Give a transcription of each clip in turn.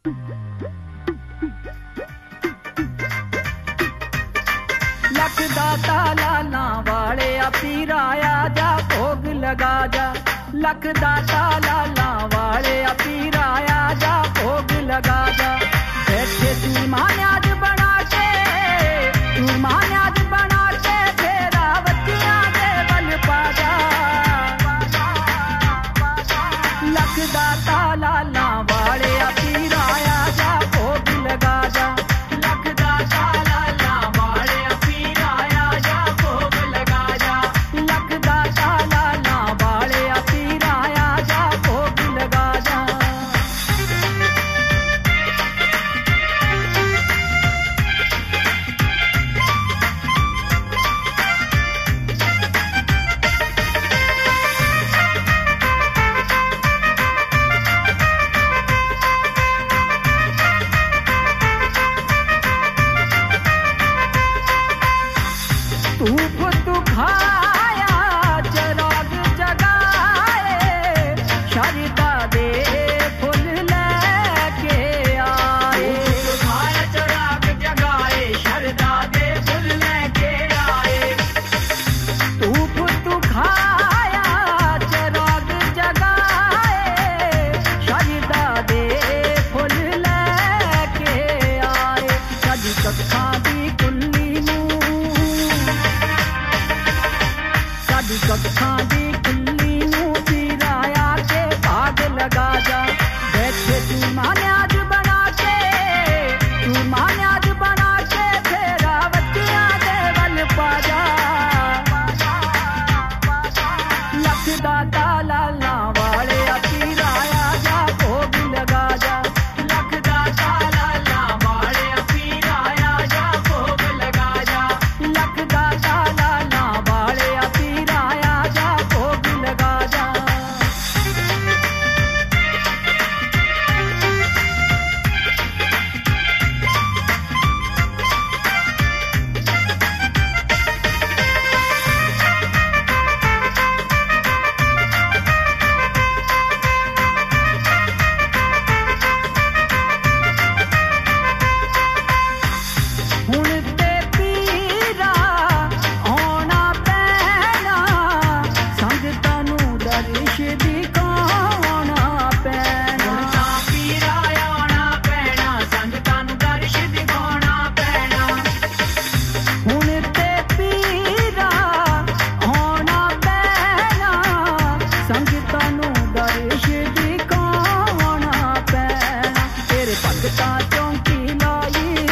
लख दाता लाला वाले पीरा आजा भोग लगा जा। लख दाता लाला वाले पीरा आजा भोग लगा जा। बैठे तू मान्याज बना के, तू मान्याज बना के तेरा बच्चियां दे बल पा जा। लख दाता लाला वाले पीरा आजा भोग लगा जा। लख दाता लाला वाले पीरा आजा भोग लगा जा। लख दाता लाला वाले पीरा आजा भोग लगा जा। तू खाया चराग जगाए, शरदा दे फुल लेके आए। खाया चराग जगाए, शरदा दे फुल लेके आए। तू खाया चराग जगाए, शरदा दे फुल लेके आए। कदी कक्खां दी कुल्ली साडी कक्खां दी कुल्ली नूं पीराया के भाग लगा जा। बैठे तू मान्याज बना के, तू मान्याज बना के तेरा बच्चियां दे बल पा जा। लख दाता लाला वाले पीराया जा भोग लगा जा। लख दाता लाला वाले पीराया जा भोग लगा जा। लख दाता लाला वाले पीराया जा भोग लगा जा। ਹੁਣ ਤੇ ਪੀਰਾ ਆਉਣਾ ਪੈਣਾ, ਸੰਗਤਾਂ ਨੂੰ ਦਰਸ਼ ਦਿਖਾਉਣਾ ਪੈਣਾ। ਹੁਣ ਤਾਂ ਪੀਰਾ ਆਉਣਾ ਪੈਣਾ, ਸੰਗਤਾਂ ਨੂੰ ਦਰਸ਼ ਦਿਖਾਉਣਾ ਪੈਣਾ। ਹੁਣ ਤੇ ਪੀਰਾ ਆਉਣਾ ਪੈਣਾ, ਸੰਗਤਾਂ ਨੂੰ ਦਰਸ਼ ਦਿਖਾਉਣਾ ਪੈਣਾ। ਤੇਰੇ ਭਗਤਾਂ ਚੌਂਕੀ ਲਾਈ,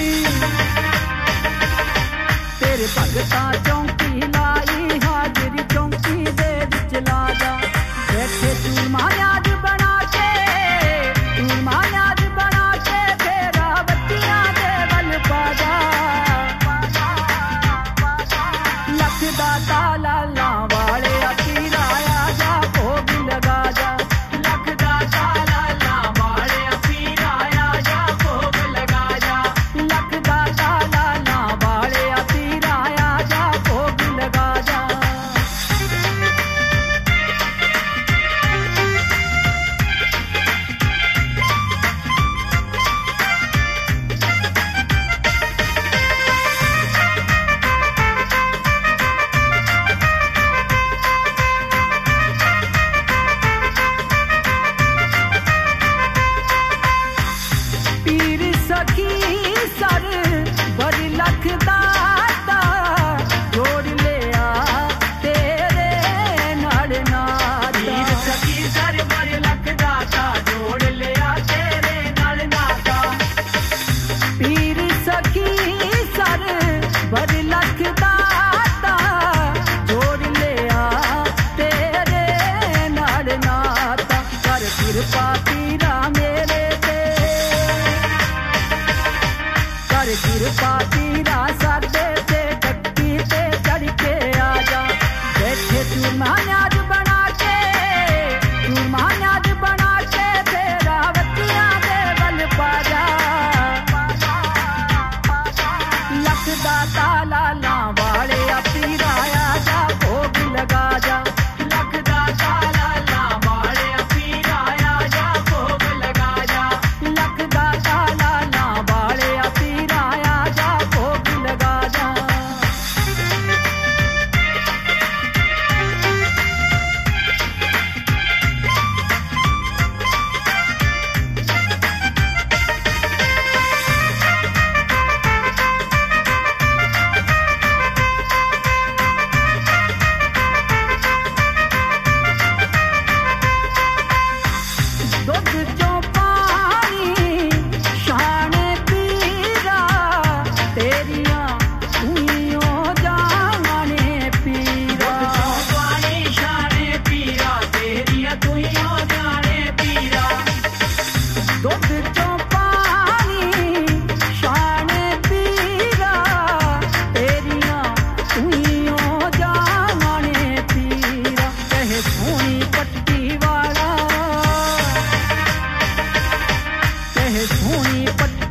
तेरे भगता चौंकी लाई, हाजरी चौंकी दे विच ला जा। बैठे तू मान्याज बना के, तू मान्याज बना के तेरा बच्चियां दे बल पा जा। लख दाता लाला वाले पीरा आजा भोग लगा जा। लख दाता लाला वाले पीरा आजा भोग लगा जा। लख दाता लाला वाले पीरा आजा भोग लगा जा। पीर सखी सर बड़ी लख दाता, जोड़ लिया तेरे नाल नाता। पीर सखी सर बड़ी लख दाता, जोड़ लिया तेरे नाल नाता। पीर सखी सर बड़ी लख दाता, जोड़ लिया तेरे नाल नाता। कर किरपा पीरा मेरे ते, कर किरपा पीरा साडे ते टक्की ते चढ़ के आ जा। बैठे तू मान्याज बना के, तू मान्याज बना के तेरा बच्चियां दे बल पा जा। लख दाता लाला वाले पीरा आजा भोग लगा जा। लख दाता लाला वाले पीरा आजा भोग लगा जा। लख ਸੋਹਣੀ ਪੱਟੀ